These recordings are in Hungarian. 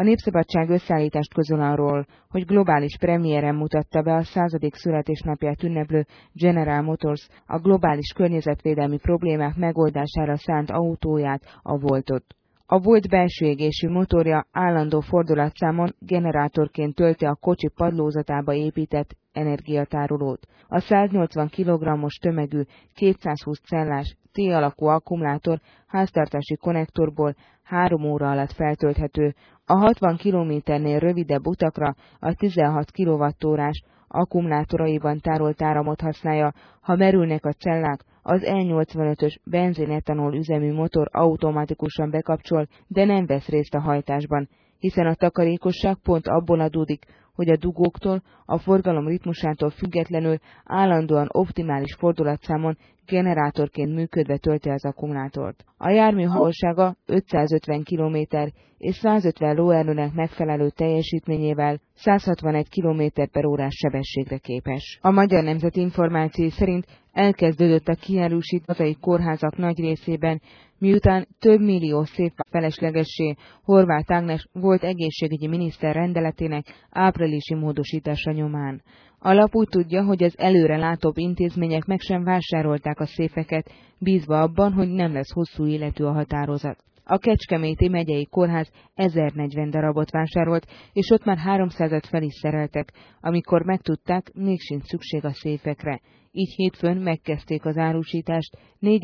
A Népszabadság összeállítást közöl arról, hogy globális premiéren mutatta be a 100. születésnapját ünneplő General Motors a globális környezetvédelmi problémák megoldására szánt autóját, a Voltot. A Volt belső égésű motorja állandó fordulatszámon generátorként tölti a kocsi padlózatába épített energiatárolót. A 180 kg-os tömegű 220 cellás T-alakú akkumulátor háztartási konnektorból 3 óra alatt feltölthető, a 60 km-nél rövidebb utakra a 16 kWh akkumulátoraiban tárolt áramot használja, ha merülnek a cellák, az E85-ös benzin-etanol üzemű motor automatikusan bekapcsol, de nem vesz részt a hajtásban, hiszen a takarékosság pont abból adódik, hogy a dugóktól, a forgalom ritmusától függetlenül állandóan optimális fordulatszámon generátorként működve tölti az akkumulátort. A jármű hatósága 550 km és 150 lóerőnek megfelelő teljesítményével 161 km/h sebességre képes. A Magyar Nemzet információi szerint elkezdődött a kiárusított kórházak nagy részében, miután több millió szép feleslegessé Horváth Ágnes volt egészségügyi miniszter rendeletének áprilisi módosítása nyomán. A lap úgy tudja, hogy az előre látóbb intézmények meg sem vásárolták a széfeket, bízva abban, hogy nem lesz hosszú életű a határozat. A Kecskeméti megyei kórház 1040 darabot vásárolt, és ott már 300-at fel is szereltek, amikor megtudták, még sincs szükség a széfekre. Így hétfőn megkezdték az árusítást,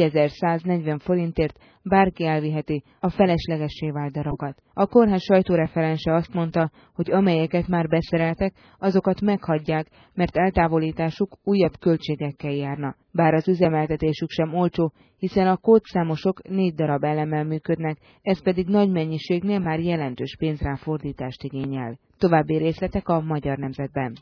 4140 forintért bárki elviheti a feleslegessé vált darabokat. A kórház sajtóreferense azt mondta, hogy amelyeket már beszereltek, azokat meghagyják, mert eltávolításuk újabb költségekkel járna. Bár az üzemeltetésük sem olcsó, hiszen a kódszámosok 4 darab elemmel működnek, ez pedig nagy mennyiségnél már jelentős pénzráfordítást igényel. További részletek a Magyar Nemzetben.